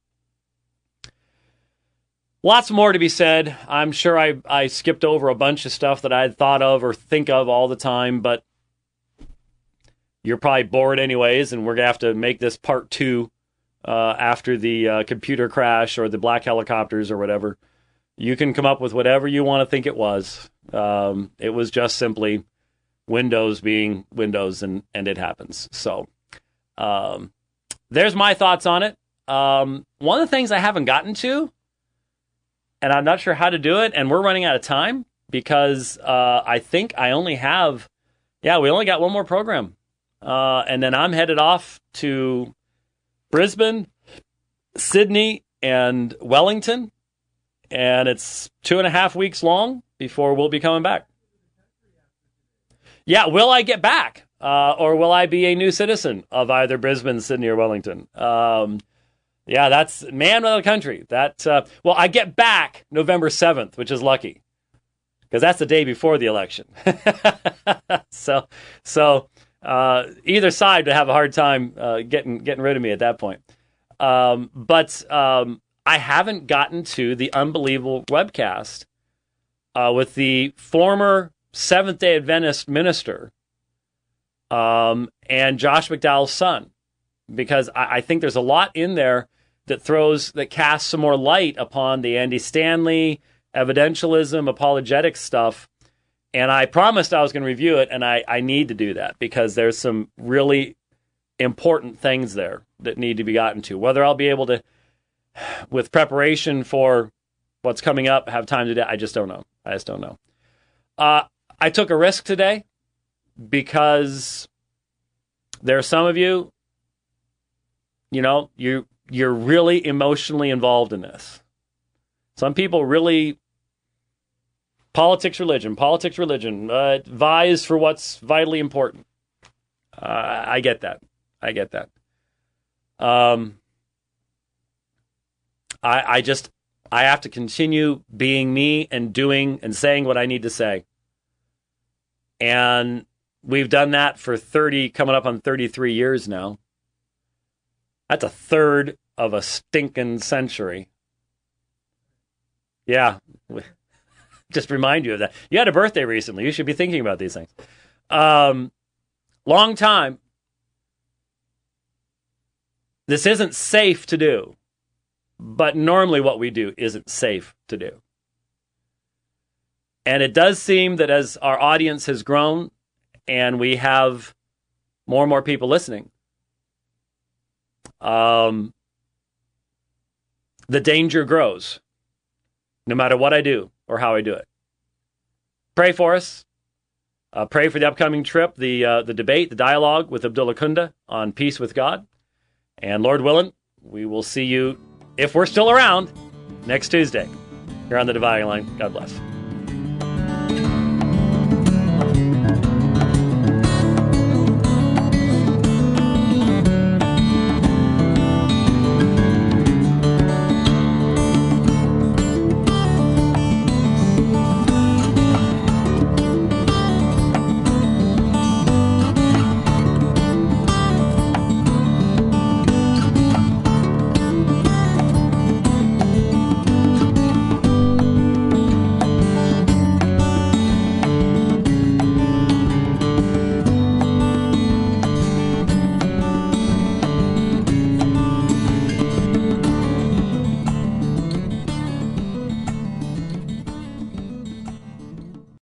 Lots more to be said. I'm sure I skipped over a bunch of stuff that I had thought of or think of all the time, but you're probably bored anyways, and we're going to have to make this part 2 after the computer crash or the black helicopters or whatever. You can come up with whatever you want to think it was. It was just simply Windows being Windows, and it happens. So there's my thoughts on it. One of the things I haven't gotten to, and I'm not sure how to do it, and we're running out of time because I think I only have, we only got one more program. And then I'm headed off to Brisbane, Sydney, and Wellington. And it's 2.5 weeks long before we'll be coming back. Yeah, will I get back? Or will I be a new citizen of either Brisbane, Sydney, or Wellington? That's man of the country. I get back November 7th, which is lucky. Because that's the day before the election. So either side would have a hard time getting rid of me at that point. But I haven't gotten to the Unbelievable webcast with the former Seventh-day Adventist minister and Josh McDowell's son, because I think there's a lot in there that casts some more light upon the Andy Stanley, evidentialism, apologetic stuff. And I promised I was going to review it, and I need to do that because there's some really important things there that need to be gotten to. Whether I'll be able to, with preparation for what's coming up, have time to do it, I just don't know. I took a risk today because there are some of you, you're really emotionally involved in this. Some people really... Politics, religion, vies for what's vitally important. I get that. I have to continue being me and doing and saying what I need to say. And we've done that for coming up on 33 years now. That's a third of a stinking century. Yeah. Just remind you of that. You had a birthday recently. You should be thinking about these things. Long time. This isn't safe to do. But normally what we do isn't safe to do. And it does seem that as our audience has grown and we have more and more people listening, the danger grows no matter what I do or how I do it. Pray for us. Pray for the upcoming trip, the debate, the dialogue with Abdullah Kunda on peace with God. And Lord willing, we will see you, if we're still around, next Tuesday here on The Dividing Line. God bless.